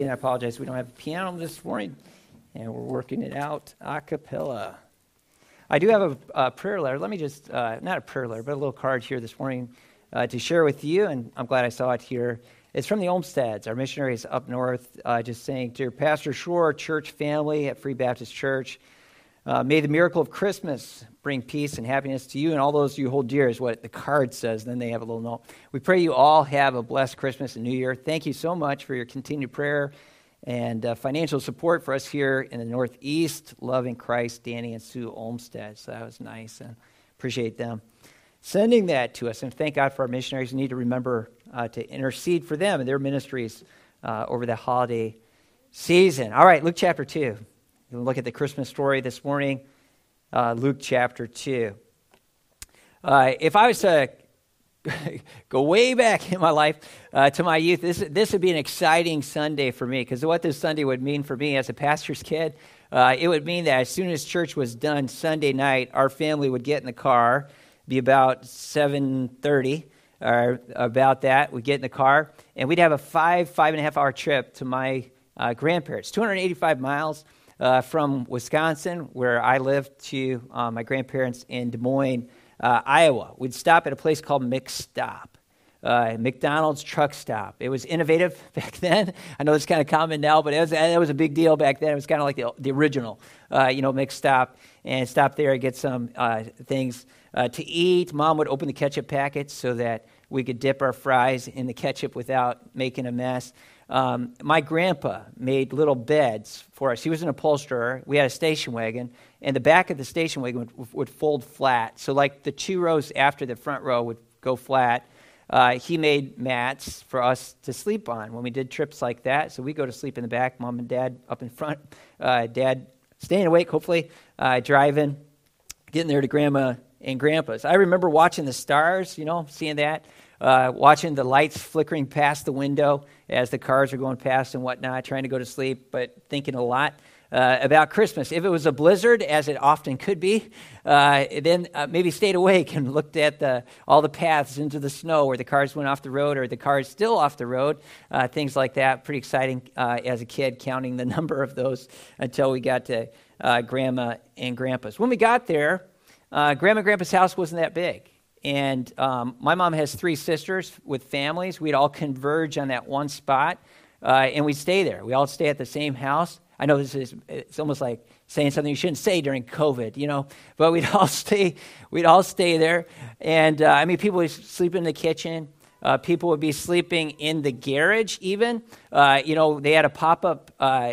And I apologize, we don't have a piano this morning, and we're working it out a cappella. I do have a prayer letter. Let me just, not a prayer letter, but a little card here this morning to share with you, and I'm glad I saw it here. It's from the Olmsteads, our missionaries up north, just saying, "Dear Pastor Shore, church family at Free Baptist Church, may the miracle of Christmas bring peace and happiness to you and all those you hold dear," is what the card says. Then they have a little note. "We pray you all have a blessed Christmas and New Year. Thank you so much for your continued prayer and financial support for us here in the Northeast. Love in Christ, Danny and Sue Olmstead." So that was nice, and appreciate them sending that to us. And thank God for our missionaries. We need to remember to intercede for them and their ministries over the holiday season. All right, Luke chapter 2. We'll look at the Christmas story this morning. Luke chapter 2. If I was to go way back in my life to my youth, this would be an exciting Sunday for me, because what this Sunday would mean for me as a pastor's kid, it would mean that as soon as church was done Sunday night, our family would get in the car, be about 7:30 or about that. We'd get in the car, and we'd have a 5.5 hour trip to my grandparents, 285 miles. From Wisconsin, where I lived, to my grandparents in Des Moines, Iowa. We'd stop at a place called McStop, McDonald's truck stop. It was innovative back then. I know it's kind of common now, but it was a big deal back then. It was kind of like the original, McStop, and stop there and get some things to eat. Mom would open the ketchup packets so that we could dip our fries in the ketchup without making a mess. My grandpa made little beds for us. He was an upholsterer. We had a station wagon, and the back of the station wagon would fold flat. So like the two rows after the front row would go flat. He made mats for us to sleep on when we did trips like that. So we go to sleep in the back, Mom and Dad up in front, Dad staying awake, hopefully, driving, getting there to Grandma and Grandpa's. I remember watching the stars, seeing that. Watching the lights flickering past the window as the cars are going past and whatnot, trying to go to sleep, but thinking a lot about Christmas. If it was a blizzard, as it often could be, then maybe stayed awake and looked at all the paths into the snow where the cars went off the road or the cars still off the road, things like that. Pretty exciting as a kid, counting the number of those until we got to Grandma and Grandpa's. When we got there, Grandma and Grandpa's house wasn't that big. And my mom has 3 sisters with families. We'd all converge on that one spot, and we'd stay there. We all stay at the same house. I know it's almost like saying something you shouldn't say during COVID, but we'd all stay there. And people would sleep in the kitchen. People would be sleeping in the garage even. They had a pop-up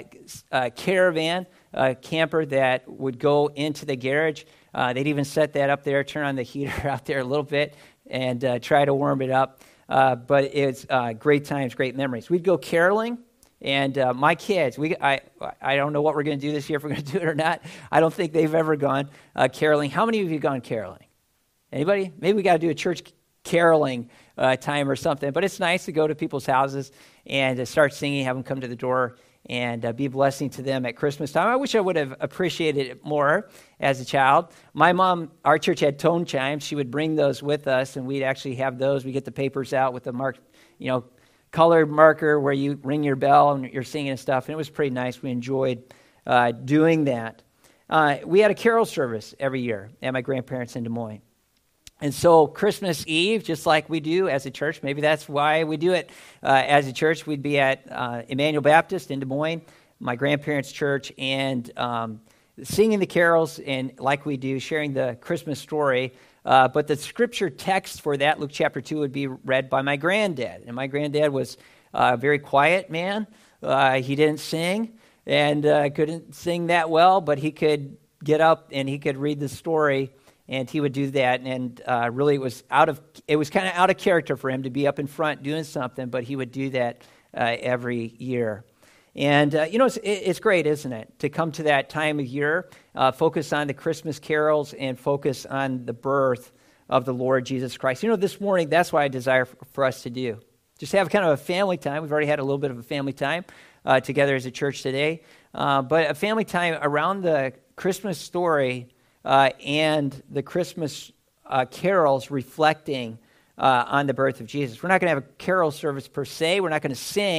caravan camper that would go into the garage. They'd even set that up there, turn on the heater out there a little bit, and try to warm it up. But it's great times, great memories. We'd go caroling, and my kids, I don't know what we're going to do this year, if we're going to do it or not. I don't think they've ever gone caroling. How many of you have gone caroling? Anybody? Maybe we got to do a church caroling time or something. But it's nice to go to people's houses and start singing, have them come to the door, and be a blessing to them at Christmas time. I wish I would have appreciated it more as a child. My mom, our church had tone chimes. She would bring those with us, and we'd actually have those. We get the papers out with the marked, colored marker where you ring your bell and you're singing and stuff, and it was pretty nice. We enjoyed doing that. We had a carol service every year at my grandparents' in Des Moines. And so Christmas Eve, just like we do as a church, maybe that's why we do it as a church, we'd be at Emmanuel Baptist in Des Moines, my grandparents' church, and singing the carols, and like we do, sharing the Christmas story. But the scripture text for that, Luke chapter 2, would be read by my granddad. And my granddad was a very quiet man. He didn't sing and couldn't sing that well, but he could get up and he could read the story. And he would do that, and really it was kind of out of character for him to be up in front doing something, but he would do that every year. And, it's great, isn't it, to come to that time of year, focus on the Christmas carols and focus on the birth of the Lord Jesus Christ. This morning, that's what I desire for us to do. Just have kind of a family time. We've already had a little bit of a family time together as a church today, but a family time around the Christmas story and the Christmas carols reflecting on the birth of Jesus. We're not going to have a carol service per se. We're not going to sing,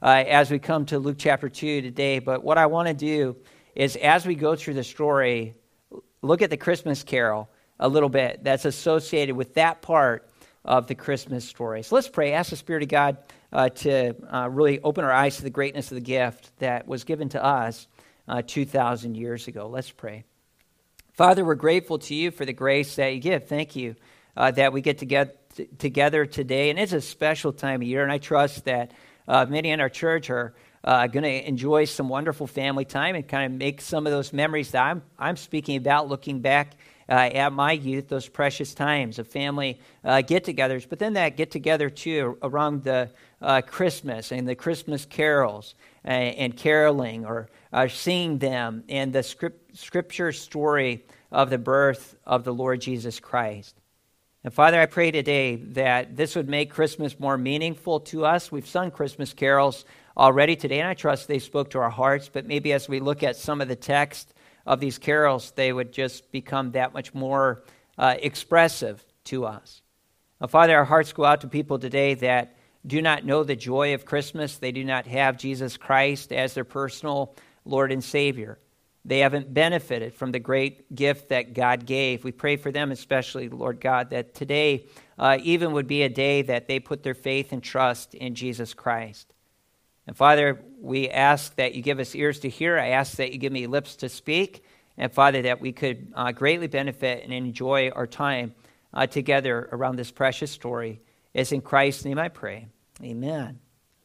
as we come to Luke chapter 2 today. But what I want to do is, as we go through the story, look at the Christmas carol a little bit that's associated with that part of the Christmas story. So let's pray. Ask the Spirit of God to really open our eyes to the greatness of the gift that was given to us 2,000 years ago. Let's pray. Father, we're grateful to you for the grace that you give. Thank you that we get to get together today. And it's a special time of year, and I trust that many in our church are going to enjoy some wonderful family time and kind of make some of those memories that I'm speaking about, looking back at my youth, those precious times of family get-togethers. But then that get-together, too, around the Christmas and the Christmas carols and caroling or singing them and the scripture story of the birth of the Lord Jesus Christ. And Father, I pray today that this would make Christmas more meaningful to us. We've sung Christmas carols already today, and I trust they spoke to our hearts, but maybe as we look at some of the text of these carols, they would just become that much more expressive to us. Now, Father, our hearts go out to people today that do not know the joy of Christmas. They do not have Jesus Christ as their personal Lord and Savior. They haven't benefited from the great gift that God gave. We pray for them especially, Lord God, that today even would be a day that they put their faith and trust in Jesus Christ. And Father, we ask that you give us ears to hear. I ask that you give me lips to speak. And Father, that we could greatly benefit and enjoy our time together around this precious story. It's in Christ's name I pray. Amen.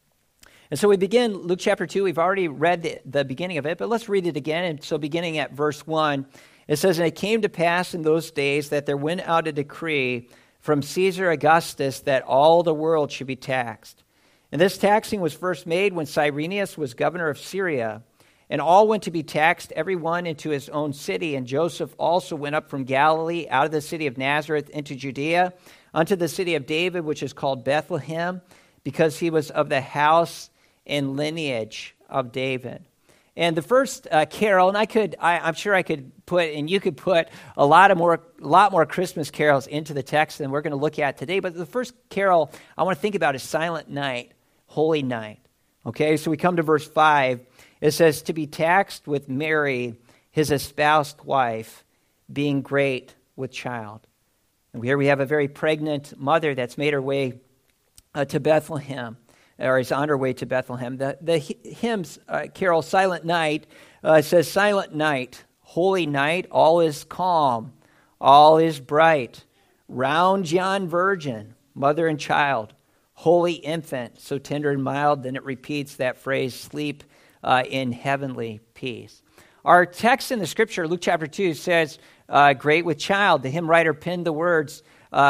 And so we begin Luke chapter 2. We've already read the beginning of it, but let's read it again. And so beginning at verse 1, it says, "And it came to pass in those days that there went out a decree from Caesar Augustus that all the world should be taxed. And this taxing was first made when Cyrenius was governor of Syria. And all went to be taxed, every one into his own city. And Joseph also went up from Galilee out of the city of Nazareth into Judea, unto the city of David, which is called Bethlehem, because he was of the house and lineage of David." And the first carol, and I'm sure I could put, and you could put a lot more Christmas carols into the text than we're going to look at today. But the first carol I want to think about is Silent Night, Holy Night. Okay, so we come to verse 5. It says, "To be taxed with Mary, his espoused wife, being great with child." And here we have a very pregnant mother that's made her way to Bethlehem, or is on her way to Bethlehem. The hymn's carol, Silent Night, says, "Silent night, holy night, all is calm, all is bright. Round yon virgin, mother and child, holy infant, so tender and mild." Then it repeats that phrase, "Sleep in heavenly peace." Our text in the scripture, Luke chapter 2, says, "Great with child." The hymn writer penned the words,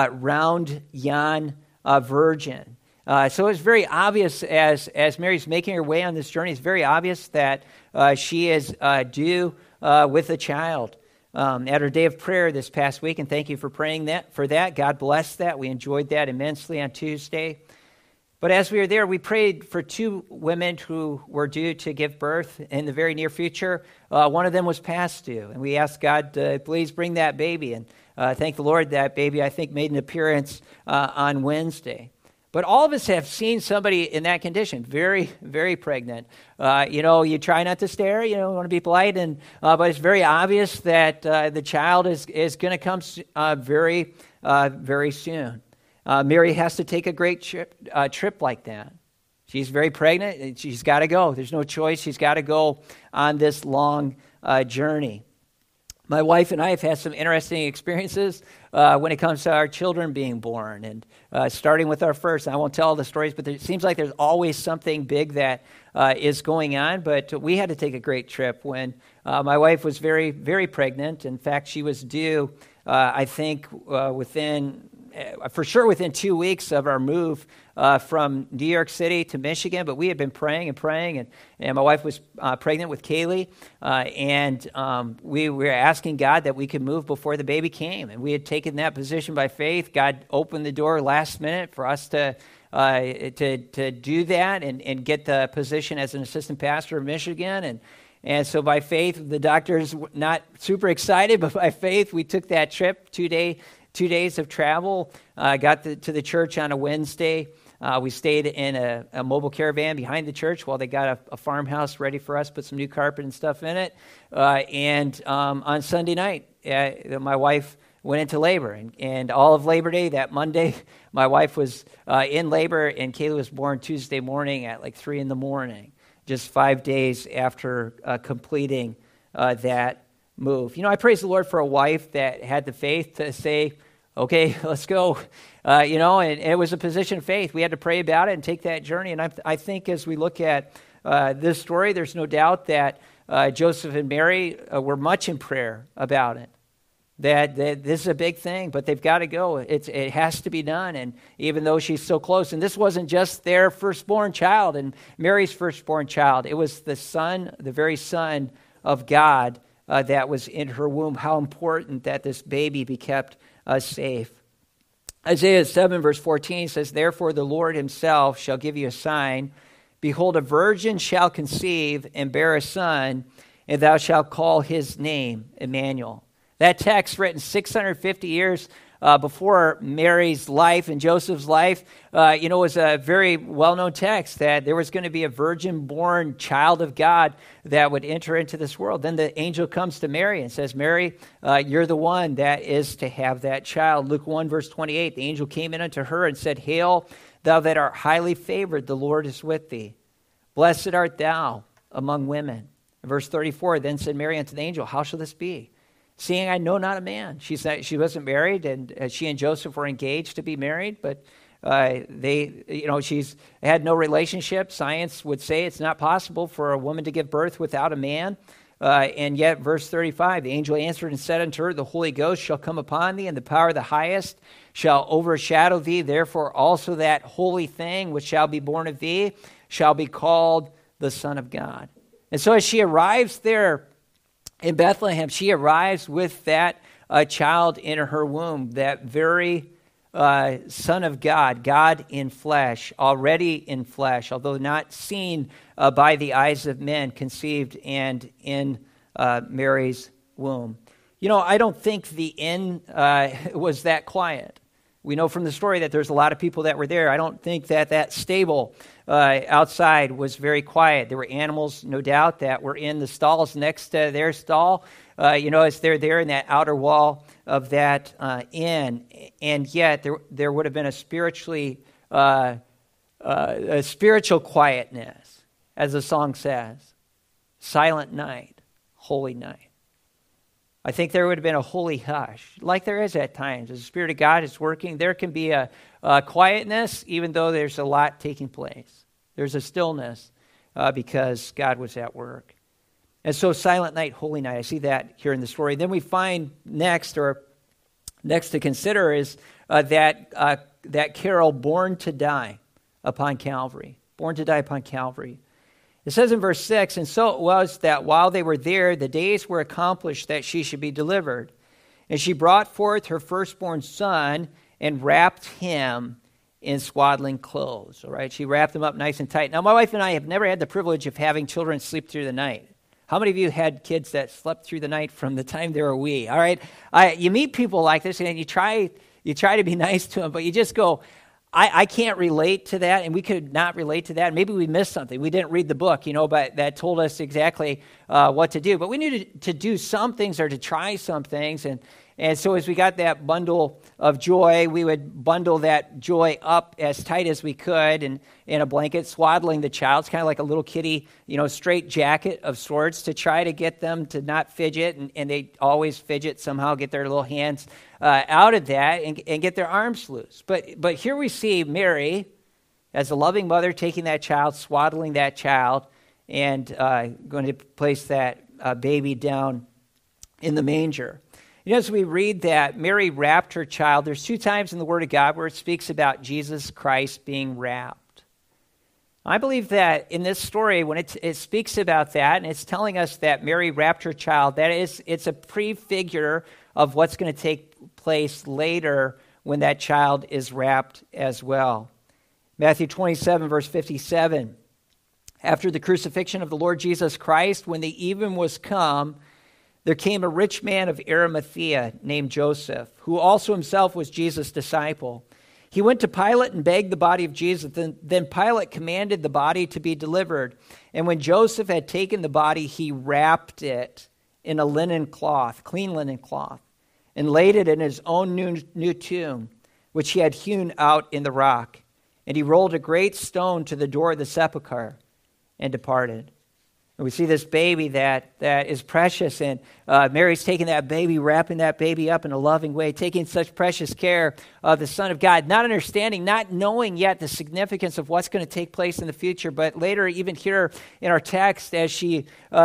"Round yon virgin." So it's very obvious as Mary's making her way on this journey, it's very obvious that she is due with a child. At our day of prayer this past week, and thank you for praying for that. God bless that. We enjoyed that immensely on Tuesday. But as we were there, we prayed for two women who were due to give birth in the very near future. One of them was past due, and we asked God to please bring that baby. And thank the Lord, that baby, I think, made an appearance on Wednesday. But all of us have seen somebody in that condition, very, very pregnant. You try not to stare, you want to be polite, but it's very obvious that the child is going to come very, very soon. Mary has to take a great trip like that. She's very pregnant, and she's got to go. There's no choice. She's got to go on this long journey. My wife and I have had some interesting experiences when it comes to our children being born, and starting with our first. I won't tell all the stories, but it seems like there's always something big that is going on. But we had to take a great trip when my wife was very, very pregnant. In fact, she was due, I think, within 2 weeks of our move from New York City to Michigan. But we had been praying, and my wife was pregnant with Kaylee, and we were asking God that we could move before the baby came. And we had taken that position by faith. God opened the door last minute for us to do that and get the position as an assistant pastor of Michigan. And so by faith, the doctor's not super excited, but by faith, we took that trip, 2 days of travel, got to the church on a Wednesday We stayed in a mobile caravan behind the church while they got a farmhouse ready for us, put some new carpet and stuff in it. And on Sunday night, my wife went into labor. And all of Labor Day, that Monday, my wife was in labor, and Kayla was born Tuesday morning at like 3 in the morning, just 5 days after completing that move. I praise the Lord for a wife that had the faith to say, okay, let's go. And it was a position of faith. We had to pray about it and take that journey. And I think as we look at this story, there's no doubt that Joseph and Mary were much in prayer about it. That this is a big thing, but they've got to go. It has to be done. And even though she's so close, and this wasn't just their firstborn child and Mary's firstborn child, it was the son, the very son of God that was in her womb. How important that this baby be kept safe. Isaiah 7 verse 14 says, "Therefore the Lord himself shall give you a sign. Behold, a virgin shall conceive and bear a son, and thou shalt call his name Emmanuel." That text, written 650 years before Mary's life and Joseph's life, was a very well-known text that there was going to be a virgin-born child of God that would enter into this world. Then the angel comes to Mary and says, "Mary, you're the one that is to have that child." Luke 1, verse 28, the angel came in unto her and said, "Hail, thou that art highly favored, the Lord is with thee. Blessed art thou among women." Verse 34, then said Mary unto the angel, "How shall this be, seeing I know not a man?" She wasn't married, and she and Joseph were engaged to be married, but she's had no relationship. Science would say it's not possible for a woman to give birth without a man. And yet, verse 35, the angel answered and said unto her, "The Holy Ghost shall come upon thee, and the power of the highest shall overshadow thee. Therefore also that holy thing which shall be born of thee shall be called the Son of God." And so as she arrives there in Bethlehem, she arrives with that child in her womb, that very Son of God, God in flesh, already in flesh, although not seen by the eyes of men, conceived and in Mary's womb. I don't think the inn was that quiet. We know from the story that there's a lot of people that were there. I don't think that stable outside was very quiet. There were animals, no doubt, that were in the stalls next to their stall, as they're there in that outer wall of that inn. And yet there would have been a spiritual quietness, as the song says, "Silent night, holy night." I think there would have been a holy hush, like there is at times. As the Spirit of God is working, there can be a quietness, even though there's a lot taking place. There's a stillness because God was at work. And so silent night, holy night, I see that here in the story. Then we find next to consider is that carol, "Born to Die upon Calvary." Born to die upon Calvary. It says in verse 6, "And so it was that while they were there, the days were accomplished that she should be delivered. And she brought forth her firstborn son and wrapped him in swaddling clothes." All right, she wrapped him up nice and tight. Now, my wife and I have never had the privilege of having children sleep through the night. How many of you had kids that slept through the night from the time they were wee? All right, you meet people like this, and you try to be nice to them, but you just go, I can't relate to that, and we could not relate to that. Maybe we missed something. We didn't read the book, but that told us exactly what to do. But we needed to do some things or to try some things. And so as we got that bundle of joy, we would bundle that joy up as tight as we could in a blanket, swaddling the child. It's kind of like a little kitty, straight jacket of sorts to try to get them to not fidget. And they always fidget somehow, get their little hands out of that and get their arms loose. But here we see Mary, as a loving mother, taking that child, swaddling that child, and going to place that baby down in the manger. As we read that Mary wrapped her child, there's 2 times in the Word of God where it speaks about Jesus Christ being wrapped. I believe that in this story, when it speaks about that, and it's telling us that Mary wrapped her child, it's a prefigure of what's going to take place later when that child is wrapped as well. Matthew 27, verse 57, "After the crucifixion of the Lord Jesus Christ, when the even was come, there came a rich man of Arimathea named Joseph, who also himself was Jesus' disciple. He went to Pilate and begged the body of Jesus. Then Pilate commanded the body to be delivered. And when Joseph had taken the body, he wrapped it in a linen cloth, clean linen cloth, and laid it in his own new tomb, which he had hewn out in the rock. And he rolled a great stone to the door of the sepulchre and departed. And we see this baby that is precious, and Mary's taking that baby, wrapping that baby up in a loving way, taking such precious care of the Son of God, not understanding, not knowing yet the significance of what's going to take place in the future. But later, even here in our text, as she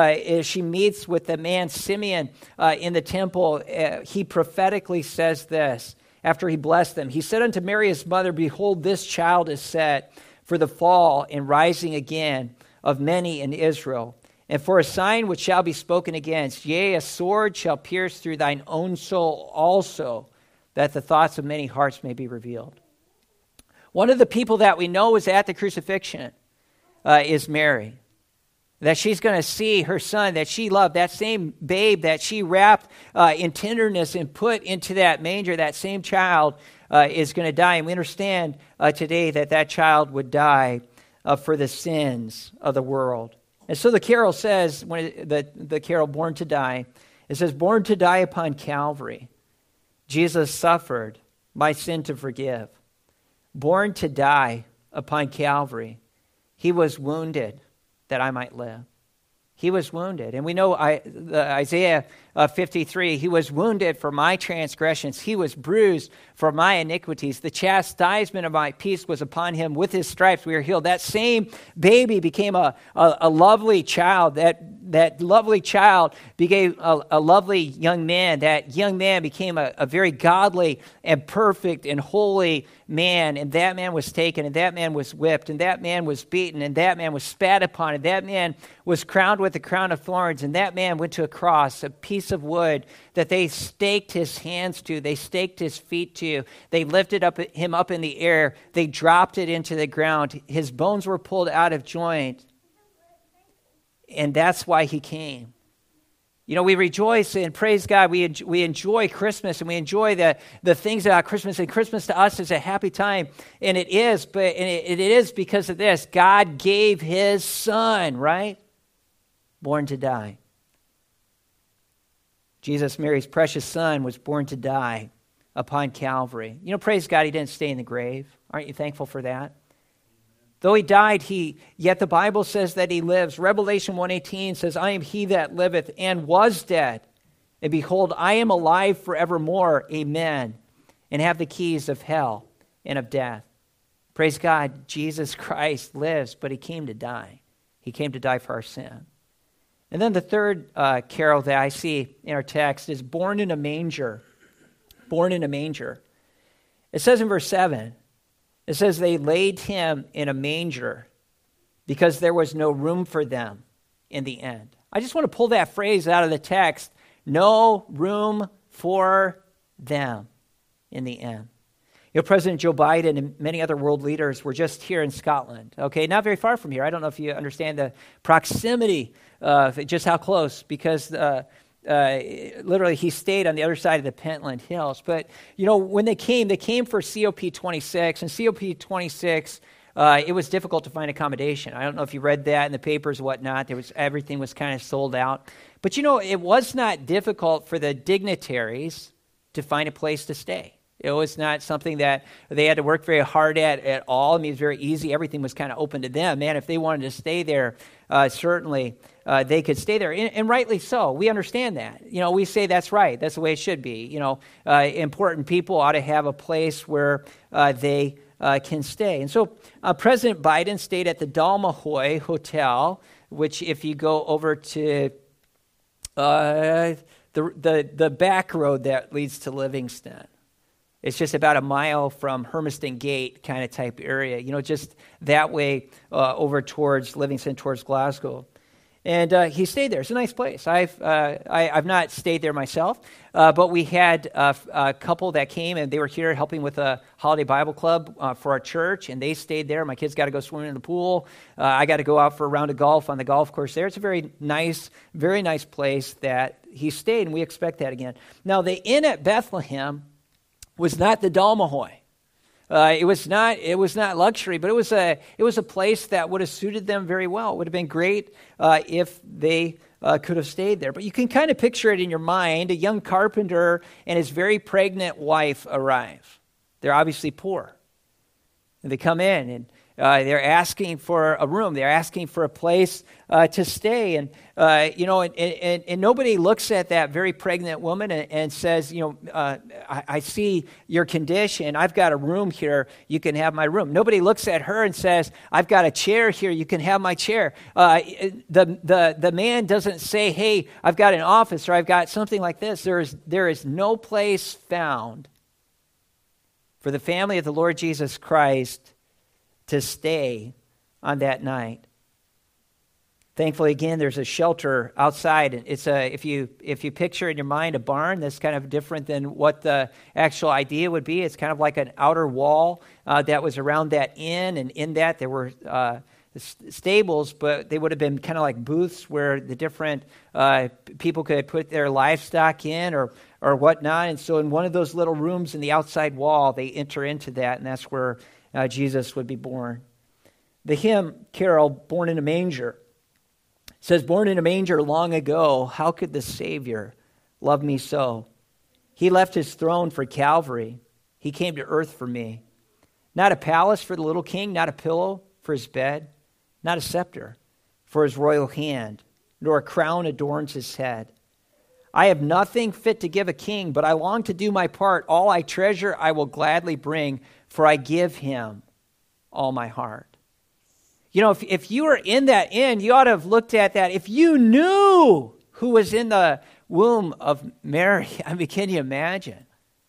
meets with the man Simeon in the temple, he prophetically says this after he blessed them. He said unto Mary his mother, Behold, this child is set for the fall and rising again of many in Israel, and for a sign which shall be spoken against. Yea, a sword shall pierce through thine own soul also, that the thoughts of many hearts may be revealed. One of the people that we know is at the crucifixion is Mary. That she's going to see her son that she loved, that same babe that she wrapped in tenderness and put into that manger, that same child is going to die. And we understand today that child would die for the sins of the world. And so the carol says, the carol Born to Die, it says, Born to die upon Calvary, Jesus suffered my sin to forgive. Born to die upon Calvary, he was wounded that I might live. He was wounded. And we know Isaiah 53, he was wounded for my transgressions. He was bruised for my iniquities. The chastisement of my peace was upon him. With his stripes we are healed. That same baby became a lovely child. That lovely child became a lovely young man. That young man became a very godly and perfect and holy man. And that man was taken, and that man was whipped, and that man was beaten, and that man was spat upon, and that man was crowned with a crown of thorns, and that man went to a cross, a piece of wood that they staked his hands to, they staked his feet to, they lifted him up in the air, they dropped it into the ground, his bones were pulled out of joint, and that's why he came. You know, we rejoice and praise God. We enjoy Christmas, and we enjoy the things about Christmas. And Christmas to us is a happy time, and it is. But it is because of this: God gave His Son, right, born to die. Jesus, Mary's precious Son, was born to die upon Calvary. You know, praise God, He didn't stay in the grave. Aren't you thankful for that? Though He died, yet the Bible says that He lives. Revelation 1:18 says, I am He that liveth and was dead. And behold, I am alive forevermore. Amen. And have the keys of hell and of death. Praise God, Jesus Christ lives, but He came to die. He came to die for our sin. And then the third carol that I see in our text is born in a manger. Born in a manger. It says in verse 7, it says they laid Him in a manger because there was no room for them in the end. I just want to pull that phrase out of the text. No room for them in the end. You know, President Joe Biden and many other world leaders were just here in Scotland. Okay, not very far from here. I don't know if you understand the proximity of just how close, because literally he stayed on the other side of the Pentland Hills. But, you know, when they came for COP26, and COP26, it was difficult to find accommodation. I don't know if you read that in the papers or whatnot. Everything was kind of sold out. But, you know, it was not difficult for the dignitaries to find a place to stay. It was not something that they had to work very hard at all. I mean, it was very easy. Everything was kind of open to them. Man, if they wanted to stay there, certainly they could stay there. And rightly so. We understand that. You know, we say that's right. That's the way it should be. You know, important people ought to have a place where they can stay. And so President Biden stayed at the Dalmahoy Hotel, which if you go over to the back road that leads to Livingston, it's just about a mile from Hermiston Gate kind of type area, you know, just that way over towards Livingston, towards Glasgow. And he stayed there. It's a nice place. I've not stayed there myself, but we had a couple that came, and they were here helping with a holiday Bible club for our church, and they stayed there. My kids got to go swimming in the pool. I got to go out for a round of golf on the golf course there. It's a very nice place that he stayed, and we expect that again. Now, the inn at Bethlehem was not the Dalmahoy. It was not luxury, but it was a place that would have suited them very well. It would have been great if they could have stayed there. But you can kind of picture it in your mind. A young carpenter and his very pregnant wife arrive. They're obviously poor. And they come in and they're asking for a room. They're asking for a place to stay. And, and nobody looks at that very pregnant woman and says, I see your condition. I've got a room here. You can have my room. Nobody looks at her and says, I've got a chair here. You can have my chair. The man doesn't say, hey, I've got an office or I've got something like this. There is no place found for the family of the Lord Jesus Christ to stay on that night. Thankfully, again, there's a shelter outside. It's if you picture in your mind a barn, that's kind of different than what the actual idea would be. It's kind of like an outer wall that was around that inn, and in that there were stables, but they would have been kind of like booths where the different people could put their livestock in or whatnot. And so in one of those little rooms in the outside wall, they enter into that, and that's where Jesus would be born. The hymn carol, Born in a Manger, says, born in a manger long ago, how could the Savior love me so? He left his throne for Calvary. He came to earth for me. Not a palace for the little king, not a pillow for his bed, not a scepter for his royal hand, nor a crown adorns his head. I have nothing fit to give a king, but I long to do my part. All I treasure I will gladly bring, for I give him all my heart. If you were in that inn, you ought to have looked at that. If you knew who was in the womb of Mary, can you imagine?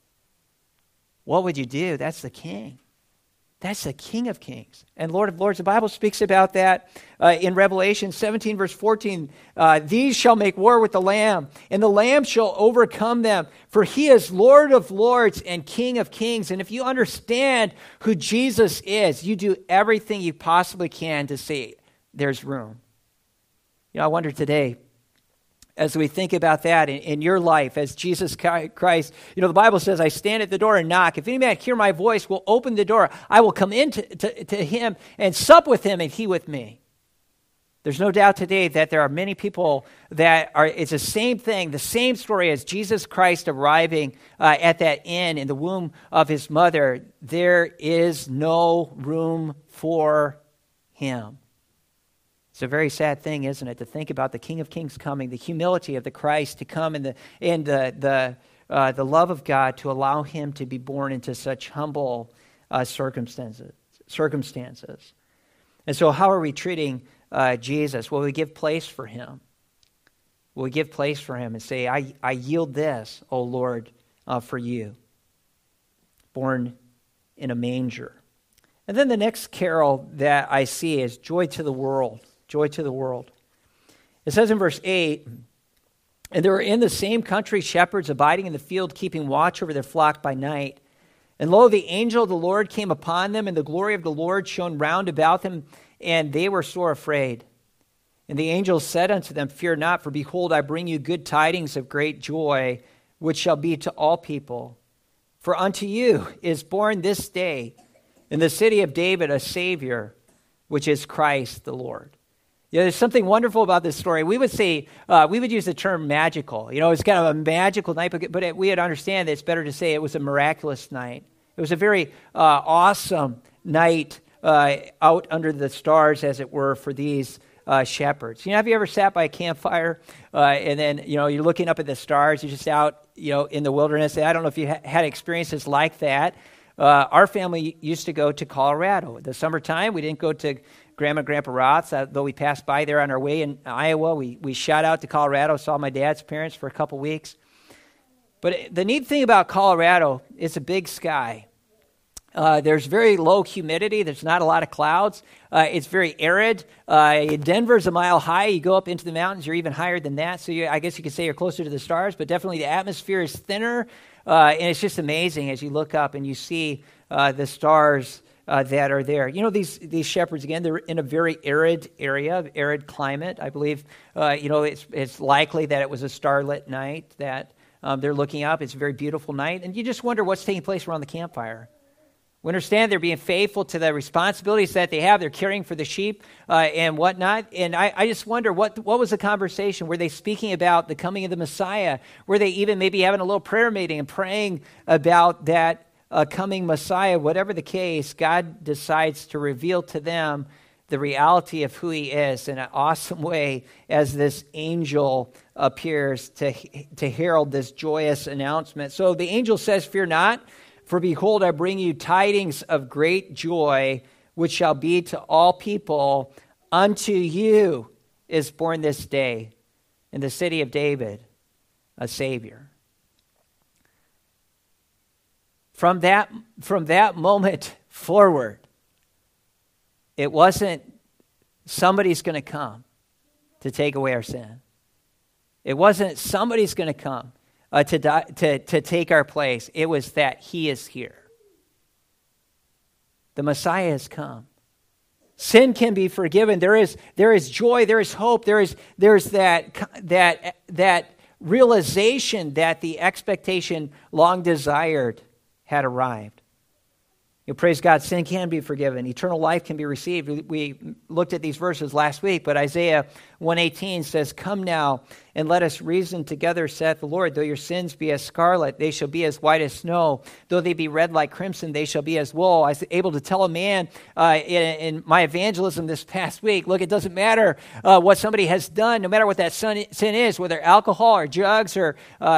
What would you do? That's the king. That's the King of Kings and Lord of Lords. The Bible speaks about that in Revelation 17, verse 14. These shall make war with the Lamb, and the Lamb shall overcome them, for he is Lord of Lords and King of Kings. And if you understand who Jesus is, you do everything you possibly can to say there's room. I wonder today, as we think about that in your life as Jesus Christ, the Bible says, I stand at the door and knock. If any man hear my voice, will open the door. I will come in to him and sup with him and he with me. There's no doubt today that there are many people it's the same thing, the same story as Jesus Christ arriving at that inn in the womb of his mother. There is no room for him. It's a very sad thing, isn't it, to think about the King of Kings coming, the humility of the Christ to come, and the love of God to allow him to be born into such humble circumstances. And so how are we treating Jesus? Will we give place for him? Will we give place for him and say, I yield this, O Lord, for you? Born in a manger. And then the next carol that I see is Joy to the World. Joy to the world. It says in verse 8, and there were in the same country shepherds abiding in the field, keeping watch over their flock by night. And lo, the angel of the Lord came upon them, and the glory of the Lord shone round about them, and they were sore afraid. And the angel said unto them, Fear not, for behold, I bring you good tidings of great joy, which shall be to all people. For unto you is born this day in the city of David a Savior, which is Christ the Lord. There's something wonderful about this story. We would say, we would use the term magical. It's kind of a magical night, but we would understand that it's better to say it was a miraculous night. It was a very awesome night out under the stars, as it were, for these shepherds. Have you ever sat by a campfire and then, you're looking up at the stars, you're just out, in the wilderness. I don't know if you had experiences like that. Our family used to go to Colorado. In the summertime, we didn't go to Grandma and Grandpa Roth's, though we passed by there on our way in Iowa. We shot out to Colorado, saw my dad's parents for a couple weeks. But the neat thing about Colorado is a big sky. There's very low humidity. There's not a lot of clouds. It's very arid. Denver's a mile high. You go up into the mountains, you're even higher than that. So I guess you could say you're closer to the stars, but definitely the atmosphere is thinner. And it's just amazing as you look up and you see the stars that are there. These shepherds, again, they're in a very arid area, arid climate. I believe, it's likely that it was a starlit night that they're looking up. It's a very beautiful night. And you just wonder what's taking place around the campfire. We understand they're being faithful to the responsibilities that they have. They're caring for the sheep and whatnot. And I just wonder, what was the conversation? Were they speaking about the coming of the Messiah? Were they even maybe having a little prayer meeting and praying about that coming Messiah? Whatever the case, God decides to reveal to them the reality of who he is in an awesome way as this angel appears to herald this joyous announcement. So the angel says, "Fear not, for behold, I bring you tidings of great joy, which shall be to all people. Unto you is born this day in the city of David a Savior." From that moment forward, it wasn't somebody's going to come to take away our sin. It wasn't somebody's going to come to die, to take our place. It was that he is here. The Messiah has come. Sin can be forgiven. There is joy. There is hope. There's that realization that the expectation long desired had arrived. Praise God, sin can be forgiven. Eternal life can be received. We looked at these verses last week, but Isaiah 1:18 says, "Come now, and let us reason together, saith the Lord. Though your sins be as scarlet, they shall be as white as snow. Though they be red like crimson, they shall be as wool." I was able to tell a man in my evangelism this past week, look, it doesn't matter what somebody has done, no matter what that sin is, whether alcohol or drugs or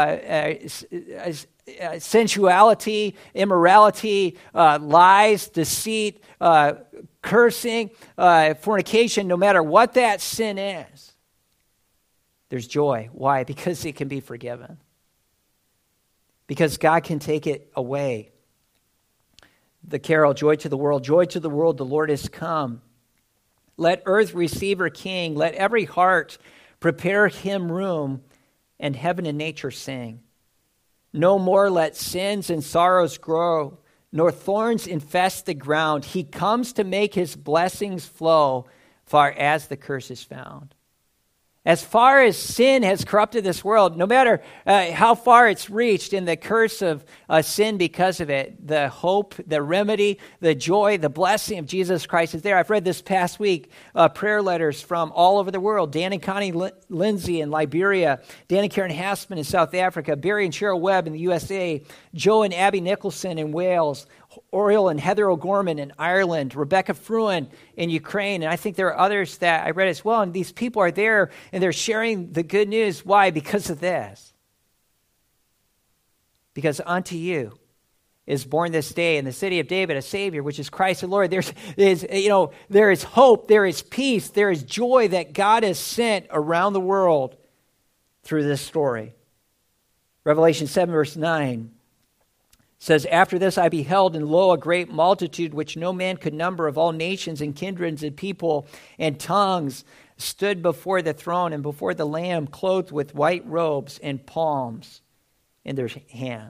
sensuality, immorality, lies, deceit, cursing, fornication, no matter what that sin is, there's joy. Why? Because it can be forgiven. Because God can take it away. The carol, "Joy to the world, the Lord is come. Let earth receive her King. Let every heart prepare him room, and heaven and nature sing. No more let sins and sorrows grow, nor thorns infest the ground. He comes to make his blessings flow, far as the curse is found." As far as sin has corrupted this world, no matter how far it's reached in the curse of sin because of it, the hope, the remedy, the joy, the blessing of Jesus Christ is there. I've read this past week prayer letters from all over the world. Dan and Connie Lindsay in Liberia, Dan and Karen Hassman in South Africa, Barry and Cheryl Webb in the USA, Joe and Abby Nicholson in Wales, Oriel and Heather O'Gorman in Ireland, Rebecca Fruin in Ukraine, and I think there are others that I read as well, and these people are there, and they're sharing the good news. Why? Because of this. Because unto you is born this day in the city of David a Savior, which is Christ the Lord. There is hope, there is peace, there is joy that God has sent around the world through this story. Revelation 7 verse 9 says, "After this I beheld, and lo, a great multitude, which no man could number, of all nations and kindreds and people and tongues, stood before the throne and before the Lamb, clothed with white robes and palms in their hands."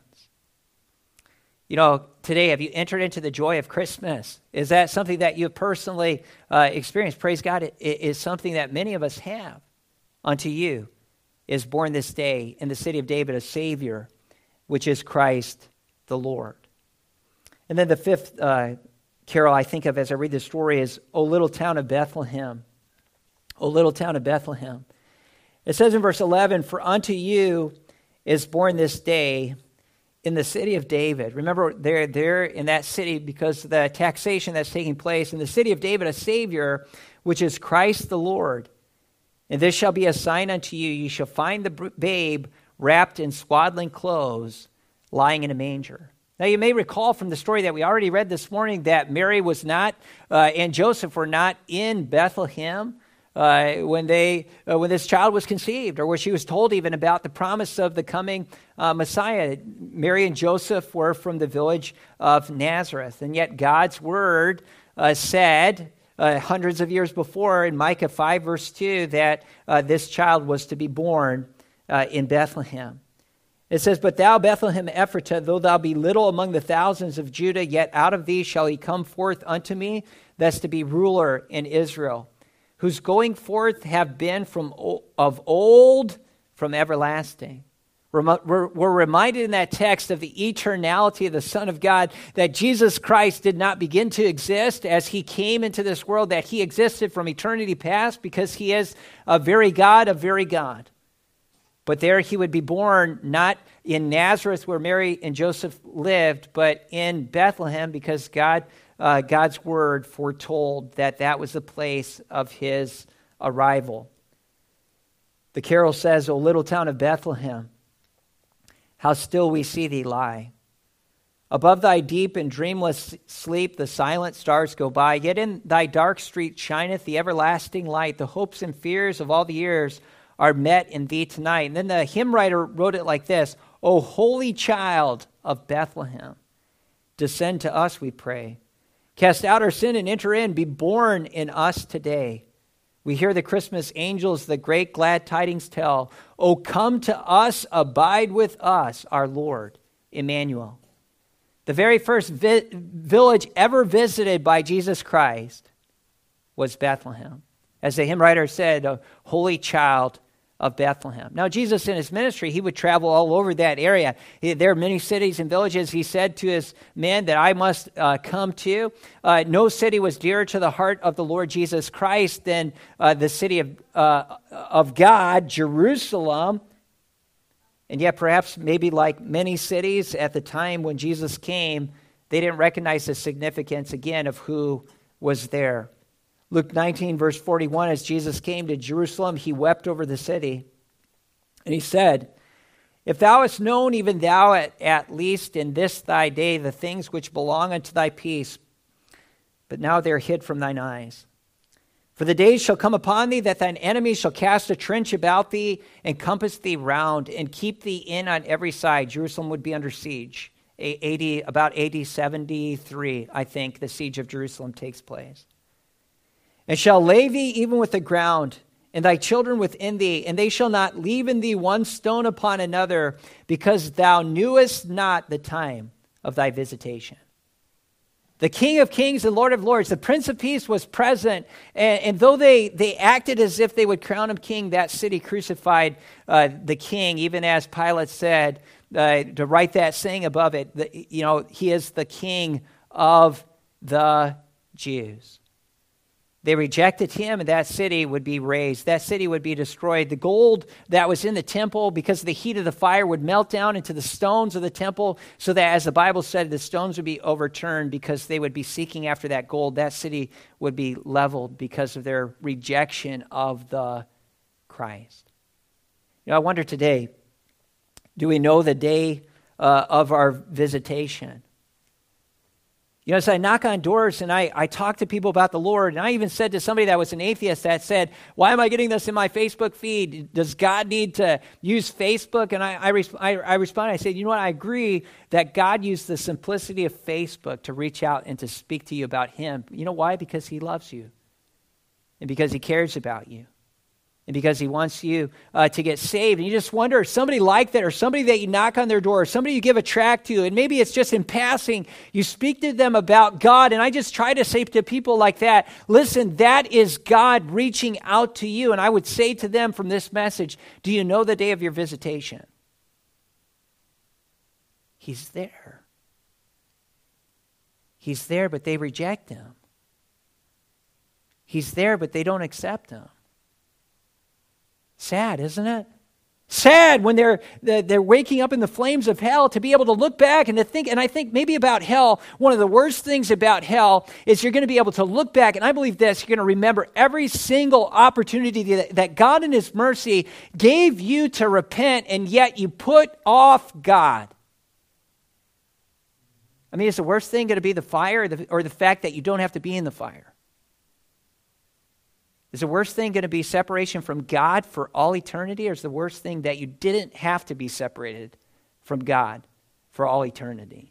Today, have you entered into the joy of Christmas? Is that something that you have personally experienced? Praise God, it is something that many of us have. Unto you is born this day in the city of David a Savior, which is Christ the Lord. And then the fifth carol I think of as I read this story is, "O little town of Bethlehem, O little town of Bethlehem." It says in verse 11, "For unto you is born this day in the city of David." Remember, they're there in that city because of the taxation that's taking place. "In the city of David a Savior, which is Christ the Lord. And this shall be a sign unto you. You shall find the babe wrapped in swaddling clothes, lying in a manger." Now, you may recall from the story that we already read this morning that Mary was not, and Joseph were not in Bethlehem when this child was conceived, or where she was told even about the promise of the coming Messiah. Mary and Joseph were from the village of Nazareth, and yet God's word said hundreds of years before in Micah 5 verse 2 that this child was to be born in Bethlehem. It says, "But thou, Bethlehem Ephratah, though thou be little among the thousands of Judah, yet out of thee shall he come forth unto me, that's to be ruler in Israel, whose going forth have been of old, from everlasting. We're reminded in that text of the eternality of the Son of God, that Jesus Christ did not begin to exist as he came into this world, that he existed from eternity past because he is a very God of very God. But there he would be born not in Nazareth where Mary and Joseph lived, but in Bethlehem because God's word foretold that that was the place of his arrival. The carol says, "O little town of Bethlehem, how still we see thee lie. Above thy deep and dreamless sleep the silent stars go by, yet in thy dark street shineth the everlasting light. The hopes and fears of all the years are met in thee tonight." And then the hymn writer wrote it like this: "O holy child of Bethlehem, descend to us, we pray. Cast out our sin and enter in, be born in us today. We hear the Christmas angels the great glad tidings tell. O come to us, abide with us, our Lord, Emmanuel." The very first village ever visited by Jesus Christ was Bethlehem. As the hymn writer said, "A holy child of Bethlehem." Now, Jesus in his ministry, he would travel all over that area. There are many cities and villages, he said to his men, that I must come to. No city was dearer to the heart of the Lord Jesus Christ than the city of God, Jerusalem. And yet perhaps maybe like many cities at the time when Jesus came, they didn't recognize the significance again of who was there. Luke 19, verse 41, as Jesus came to Jerusalem, he wept over the city. And he said, "If thou hast known, even thou at least in this thy day, the things which belong unto thy peace, but now they are hid from thine eyes. For the days shall come upon thee that thine enemies shall cast a trench about thee and compass thee round and keep thee in on every side." Jerusalem would be under siege. About AD 73, I think, the siege of Jerusalem takes place. "And shall lay thee even with the ground, and thy children within thee, and they shall not leave in thee one stone upon another, because thou knewest not the time of thy visitation." The King of Kings and Lord of Lords, the Prince of Peace, was present, and though they acted as if they would crown him king, that city crucified the king, even as Pilate said, to write that saying above it, he is the King of the Jews. They rejected him, and that city would be razed. That city would be destroyed. The gold that was in the temple, because of the heat of the fire, would melt down into the stones of the temple, so that, as the Bible said, the stones would be overturned because they would be seeking after that gold. That city would be leveled because of their rejection of the Christ. I wonder today, do we know the day of our visitation? As I knock on doors and I talk to people about the Lord, and I even said to somebody that was an atheist that said, "Why am I getting this in my Facebook feed? Does God need to use Facebook?" And I responded, I said, I agree that God used the simplicity of Facebook to reach out and to speak to you about him. You know why? Because he loves you, and because he cares about you, and because he wants you to get saved. And you just wonder, somebody like that, or somebody that you knock on their door, or somebody you give a tract to, and maybe it's just in passing, you speak to them about God. And I just try to say to people like that, listen, that is God reaching out to you. And I would say to them from this message, do you know the day of your visitation? He's there. He's there, but they reject him. He's there, but they don't accept him. Sad, isn't it? Sad when they're waking up in the flames of hell, to be able to look back and to think. And I think maybe about hell, one of the worst things about hell is you're going to be able to look back, and I believe this, you're going to remember every single opportunity that God in his mercy gave you to repent, and yet you put off God. I mean, is the worst thing going to be the fire, or the fact that you don't have to be in the fire? Is the worst thing going to be separation from God for all eternity, or is the worst thing that you didn't have to be separated from God for all eternity?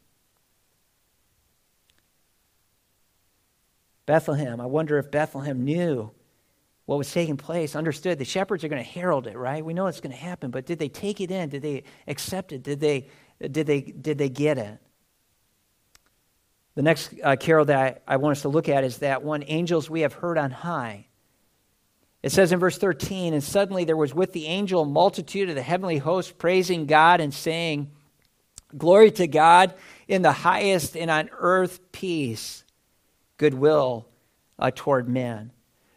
Bethlehem, I wonder if Bethlehem knew what was taking place, understood. The shepherds are going to herald it, right? We know it's going to happen, but did they take it in? Did they accept it? Did they get it? The next carol that I want us to look at is that one, "Angels we have heard on high." It says in verse 13, and suddenly there was with the angel a multitude of the heavenly host praising God and saying, Glory to God in the highest, and on earth peace, goodwill toward men.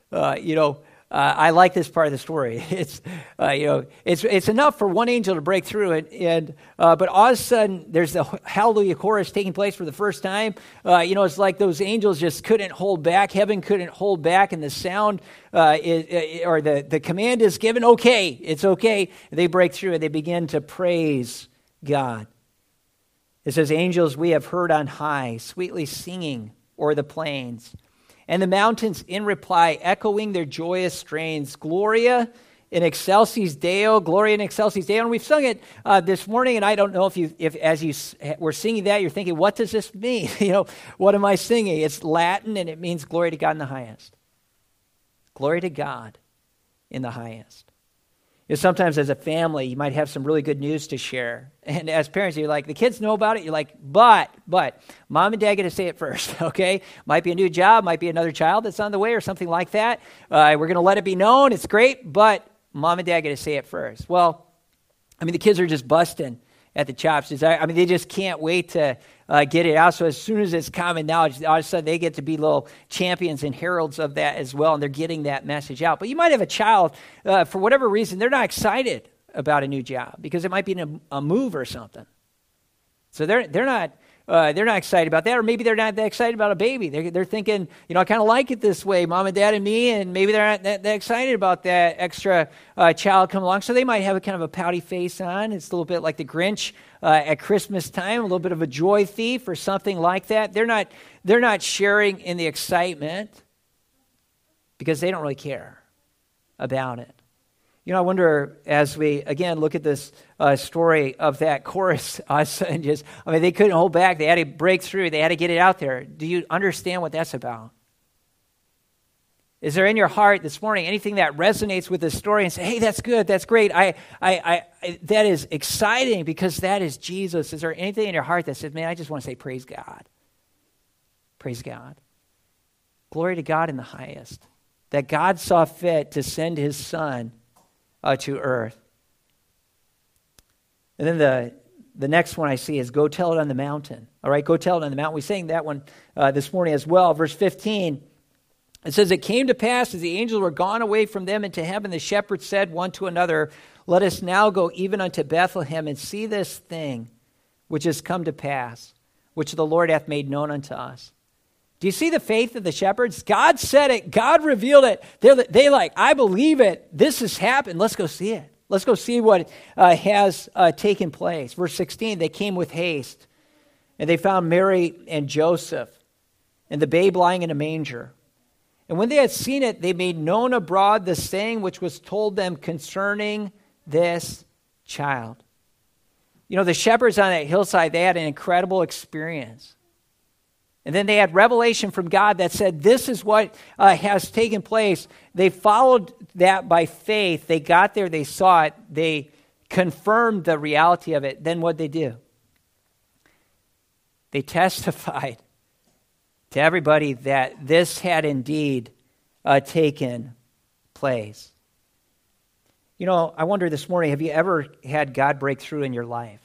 I like this part of the story. It's enough for one angel to break through it, but all of a sudden there's the Hallelujah chorus taking place for the first time. It's like those angels just couldn't hold back. Heaven couldn't hold back, and the sound the command is given. Okay, it's okay. They break through and they begin to praise God. It says, "Angels we have heard on high, sweetly singing o'er the plains." And the mountains in reply, echoing their joyous strains, Gloria in excelsis Deo, Gloria in excelsis Deo. And we've sung it this morning, and I don't know if as you were singing that, you're thinking, what does this mean? What am I singing? It's Latin, and it means glory to God in the highest. Glory to God in the highest. Sometimes as a family, you might have some really good news to share. And as parents, you're like, the kids know about it. You're like, but, mom and dad get to say it first, okay? Might be a new job, might be another child that's on the way or something like that. We're going to let it be known. It's great, but mom and dad get to say it first. Well, the kids are just busting at the chops. They just can't wait to get it out. So as soon as it's common knowledge, all of a sudden they get to be little champions and heralds of that as well, and they're getting that message out. But you might have a child, for whatever reason, they're not excited about a new job because it might be a move or something. So they're not excited about that, or maybe they're not that excited about a baby. They're thinking, I kind of like it this way, mom and dad and me, and maybe they're not that excited about that extra child coming along. So they might have a kind of a pouty face on. It's a little bit like the Grinch at Christmas time, a little bit of a joy thief or something like that. They're not sharing in the excitement because they don't really care about it. I wonder as we, again, look at this story of that chorus, they couldn't hold back. They had to break through. They had to get it out there. Do you understand what that's about? Is there in your heart this morning anything that resonates with this story and say, hey, that's good, that's great. I that is exciting because that is Jesus. Is there anything in your heart that says, man, I just want to say praise God. Praise God. Glory to God in the highest. That God saw fit to send his son to earth. And then the next one I see is go tell it on the mountain. All right, go tell it on the mountain. We sang that one this morning as well. Verse 15, it says, it came to pass as the angels were gone away from them into heaven, the shepherds said one to another, let us now go even unto Bethlehem and see this thing which has come to pass, which the Lord hath made known unto us. Do you see the faith of the shepherds? God said it. God revealed it. They I believe it. This has happened. Let's go see it. Let's go see what has taken place. Verse 16, they came with haste, and they found Mary and Joseph, and the babe lying in a manger. And when they had seen it, they made known abroad the saying which was told them concerning this child. The shepherds on that hillside, they had an incredible experience. And then they had revelation from God that said, this is what has taken place. They followed that by faith. They got there, they saw it, they confirmed the reality of it. Then what'd they do? They testified to everybody that this had indeed taken place. I wonder this morning, have you ever had God break through in your life?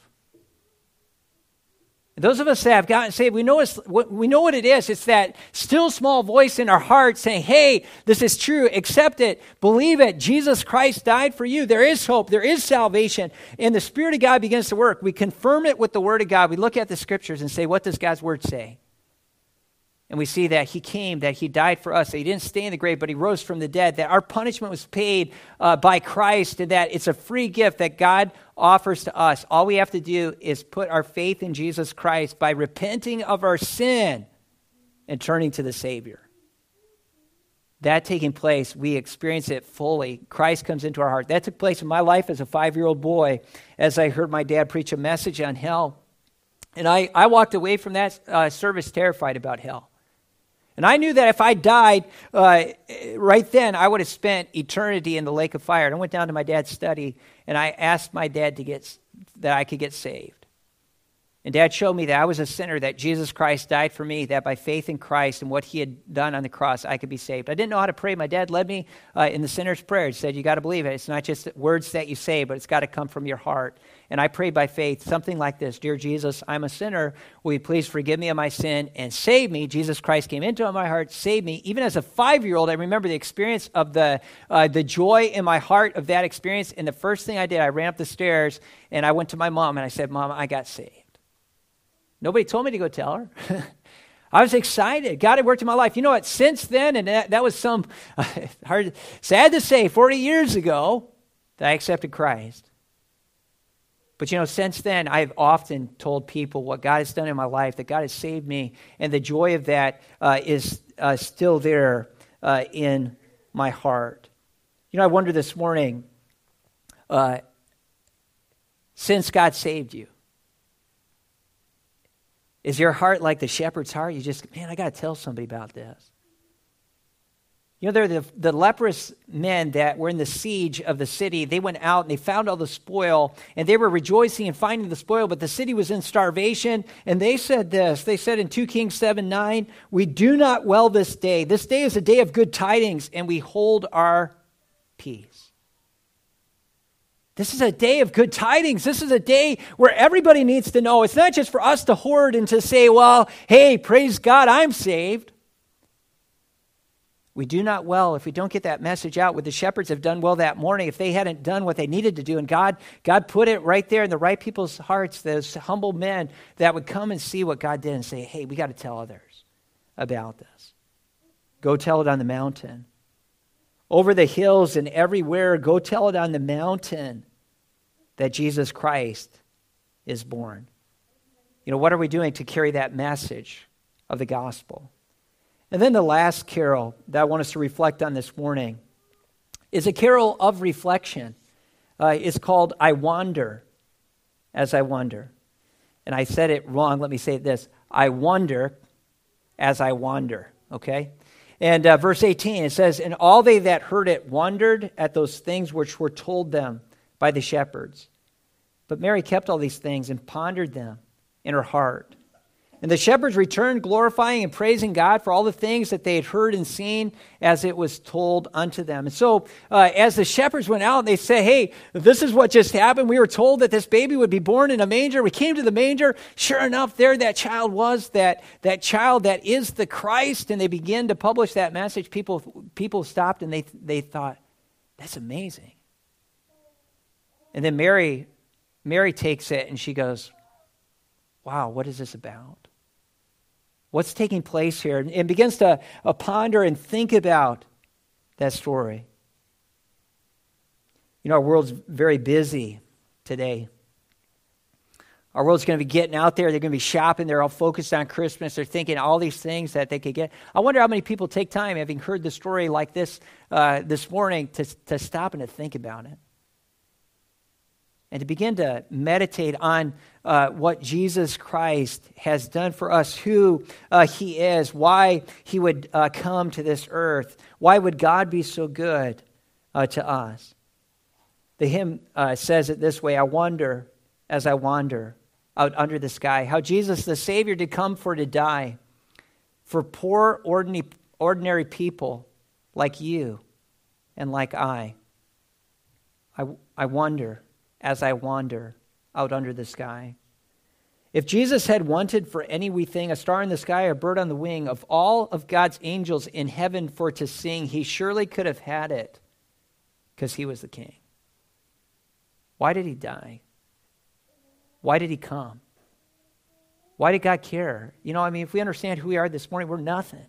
Those of us that have gotten saved, we know what it is. It's that still small voice in our heart saying, hey, this is true. Accept it. Believe it. Jesus Christ died for you. There is hope. There is salvation. And the Spirit of God begins to work. We confirm it with the Word of God. We look at the Scriptures and say, what does God's Word say? And we see that he came, that he died for us, that he didn't stay in the grave, but he rose from the dead, that our punishment was paid by Christ, and that it's a free gift that God offers to us. All we have to do is put our faith in Jesus Christ by repenting of our sin and turning to the Savior. That taking place, we experience it fully. Christ comes into our heart. That took place in my life as a 5-year-old boy as I heard my dad preach a message on hell. And I walked away from that service terrified about hell. And I knew that if I died right then, I would have spent eternity in the lake of fire. And I went down to my dad's study, and I asked my dad that I could get saved. And Dad showed me that I was a sinner, that Jesus Christ died for me, that by faith in Christ and what he had done on the cross, I could be saved. I didn't know how to pray. My dad led me in the sinner's prayer. He said, you got to believe it. It's not just words that you say, but it's got to come from your heart. And I prayed by faith, something like this: Dear Jesus, I'm a sinner. Will you please forgive me of my sin and save me? Jesus Christ came into my heart, saved me. Even as a 5-year-old, I remember the experience of the joy in my heart of that experience. And the first thing I did, I ran up the stairs and I went to my mom and I said, Mom, I got saved. Nobody told me to go tell her. I was excited. God had worked in my life. You know what? Since then, and that was sad to say, 40 years ago, that I accepted Christ. But since then, I've often told people what God has done in my life, that God has saved me, and the joy of that is still there in my heart. I wonder this morning, since God saved you, is your heart like the shepherd's heart? You just, I got to tell somebody about this. They're the leprous men that were in the siege of the city. They went out and they found all the spoil, and they were rejoicing in finding the spoil, but the city was in starvation. And they said this. They said in 2 Kings 7:9, we do not well this day. This day is a day of good tidings, and we hold our peace. This is a day of good tidings. This is a day where everybody needs to know. It's not just for us to hoard and to say, well, hey, praise God, I'm saved. We do not well if we don't get that message out. What the shepherds have done well that morning, if they hadn't done what they needed to do, and God put it right there in the right people's hearts, those humble men that would come and see what God did and say, hey, we got to tell others about this. Go tell it on the mountain. Over the hills and everywhere, go tell it on the mountain that Jesus Christ is born. What are we doing to carry that message of the gospel? And then the last carol that I want us to reflect on this morning is a carol of reflection. It's called I Wander as I Wonder. And I said it wrong. Let me say this. I wonder as I wander, okay? And verse 18, it says, and all they that heard it wondered at those things which were told them by the shepherds. But Mary kept all these things and pondered them in her heart. And the shepherds returned, glorifying and praising God for all the things that they had heard and seen as it was told unto them. And so as the shepherds went out, they said, hey, this is what just happened. We were told that this baby would be born in a manger. We came to the manger. Sure enough, there that child was, that child that is the Christ. And they began to publish that message. People stopped and they thought, that's amazing. And then Mary takes it and she goes, wow, what is this about? What's taking place here? And begins to ponder and think about that story. Our world's very busy today. Our world's going to be getting out there. They're going to be shopping. They're all focused on Christmas. They're thinking all these things that they could get. I wonder how many people take time, having heard the story like this this morning, to stop and to think about it. And to begin to meditate on what Jesus Christ has done for us, who he is, why he would come to this earth, why would God be so good to us. The hymn says it this way, I wonder as I wander out under the sky, how Jesus the Savior did come for to die, for poor ordinary people like you and like I wonder as I wander out under the sky. If Jesus had wanted for any wee thing, a star in the sky, a bird on the wing, of all of God's angels in heaven for to sing, he surely could have had it because he was the king. Why did he die? Why did he come? Why did God care? If we understand who we are this morning, we're nothing.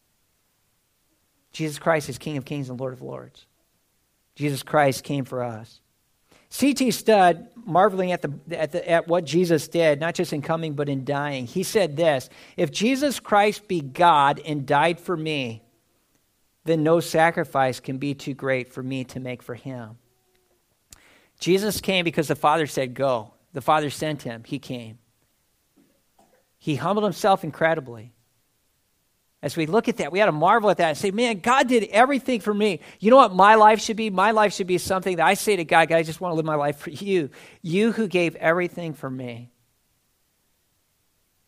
Jesus Christ is King of Kings and Lord of Lords. Jesus Christ came for us. C.T. Studd, marveling at what Jesus did, not just in coming, but in dying, he said this, if Jesus Christ be God and died for me, then no sacrifice can be too great for me to make for him. Jesus came because the Father said go. The Father sent him. He came. He humbled himself incredibly. As we look at that, we ought to marvel at that and say, man, God did everything for me. You know what my life should be? My life should be something that I say to God, I just want to live my life for you. You who gave everything for me.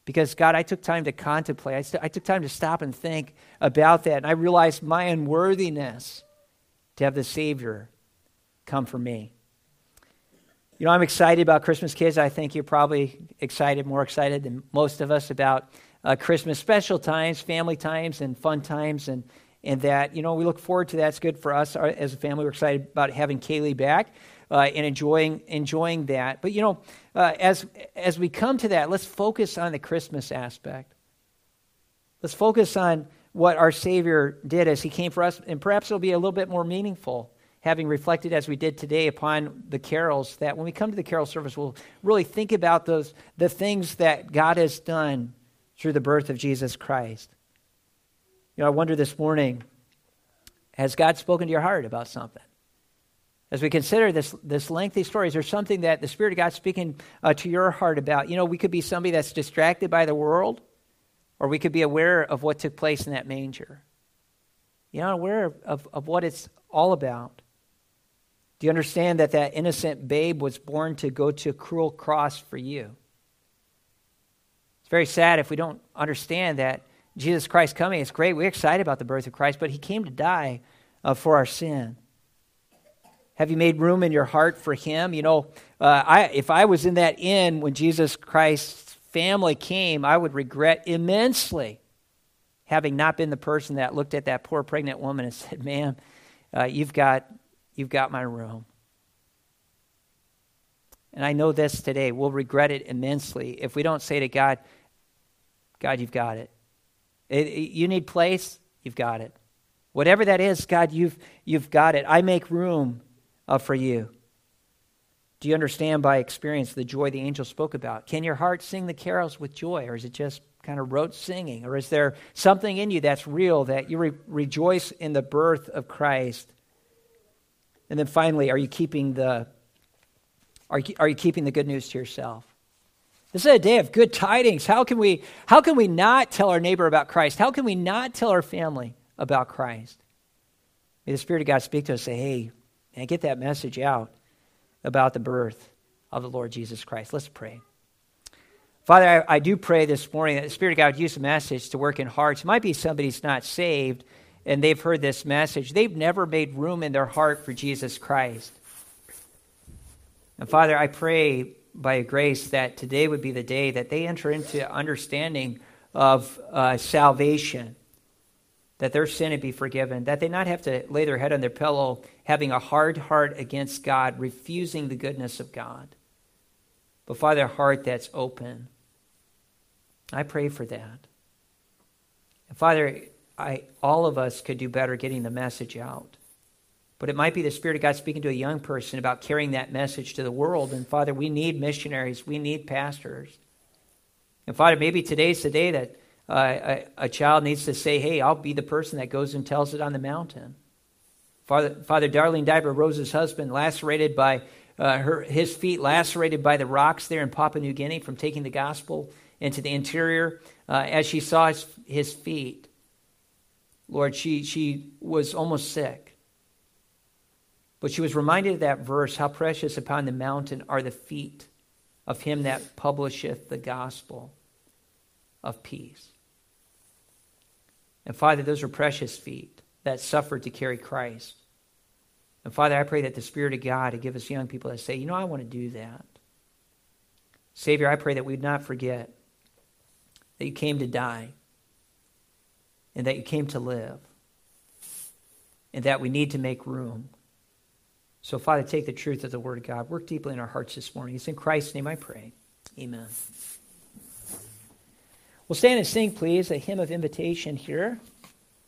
Because, God, I took time to contemplate. I took time to stop and think about that. And I realized my unworthiness to have the Savior come for me. You know, I'm excited about Christmas, kids. I think you're probably more excited than most of us about Christmas, special times, family times, and fun times. And that, you know, we look forward to that. It's good for us as a family. We're excited about having Kaylee back and enjoying that. But, you know, as we come to that, let's focus on the Christmas aspect. Let's focus on what our Savior did as he came for us, and perhaps it'll be a little bit more meaningful, having reflected as we did today upon the carols, that when we come to the carol service, we'll really think about the things that God has done through the birth of Jesus Christ. You know, I wonder this morning, has God spoken to your heart about something? As we consider this lengthy story, is there something that the Spirit of God's speaking to your heart about? You know, we could be somebody that's distracted by the world, or we could be aware of what took place in that manger. You know, aware of what it's all about. Do you understand that innocent babe was born to go to a cruel cross for you? It's very sad if we don't understand that Jesus Christ coming. It's great. We're excited about the birth of Christ, but he came to die for our sin. Have you made room in your heart for him? You know, if I was in that inn when Jesus Christ's family came, I would regret immensely having not been the person that looked at that poor pregnant woman and said, "Ma'am, you've got my room." And I know this today. We'll regret it immensely if we don't say to God, "God, you've got it. You need place, you've got it. Whatever that is, God, you've got it. I make room for you." Do you understand by experience the joy the angel spoke about? Can your heart sing the carols with joy, or is it just kind of rote singing? Or is there something in you that's real, that you rejoice in the birth of Christ? And then finally, are you keeping the good news to yourself? This is a day of good tidings. How can we not tell our neighbor about Christ? How can we not tell our family about Christ? May the Spirit of God speak to us, say, "Hey, man, get that message out about the birth of the Lord Jesus Christ." Let's pray. Father, I do pray this morning that the Spirit of God would use the message to work in hearts. It might be somebody's not saved, and they've heard this message. They've never made room in their heart for Jesus Christ. And Father, I pray by your grace that today would be the day that they enter into understanding of salvation, that their sin would be forgiven, that they not have to lay their head on their pillow having a hard heart against God, refusing the goodness of God. But Father, a heart that's open. I pray for that. And Father, all of us could do better getting the message out. But it might be the Spirit of God speaking to a young person about carrying that message to the world. And Father, we need missionaries. We need pastors. And Father, maybe today's the day that a child needs to say, "Hey, I'll be the person that goes and tells it on the mountain." Father Darlene Diber, Rose's husband, lacerated by his feet lacerated by the rocks there in Papua New Guinea from taking the gospel into the interior. As she saw his feet, Lord, she was almost sick. But she was reminded of that verse, "How precious upon the mountain are the feet of him that publisheth the gospel of peace." And Father, those are precious feet that suffered to carry Christ. And Father, I pray that the Spirit of God would give us young people that say, "You know, I want to do that." Savior, I pray that we'd not forget that you came to die and that you came to live and that we need to make room. So, Father, take the truth of the Word of God. Work deeply in our hearts this morning. It's in Christ's name I pray. Amen. We'll stand and sing, please, a hymn of invitation here.